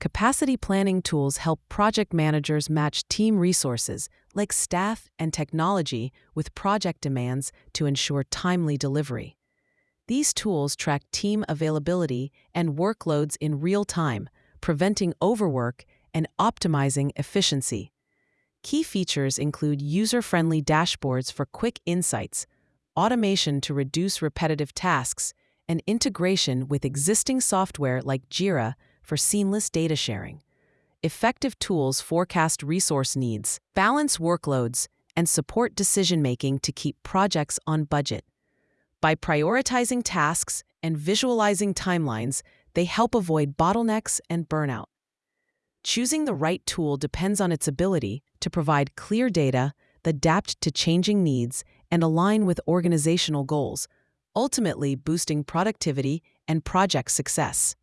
Capacity planning tools help project managers match team resources, like staff and technology, with project demands to ensure timely delivery. These tools track team availability and workloads in real time, preventing overwork and optimizing efficiency. Key features include user-friendly dashboards for quick insights, automation to reduce repetitive tasks, and integration with existing software like Jira for seamless data sharing. Effective tools forecast resource needs, balance workloads, and support decision-making to keep projects on budget. By prioritizing tasks and visualizing timelines, they help avoid bottlenecks and burnout. Choosing the right tool depends on its ability to provide clear data, adapt to changing needs, and align with organizational goals, ultimately boosting productivity and project success.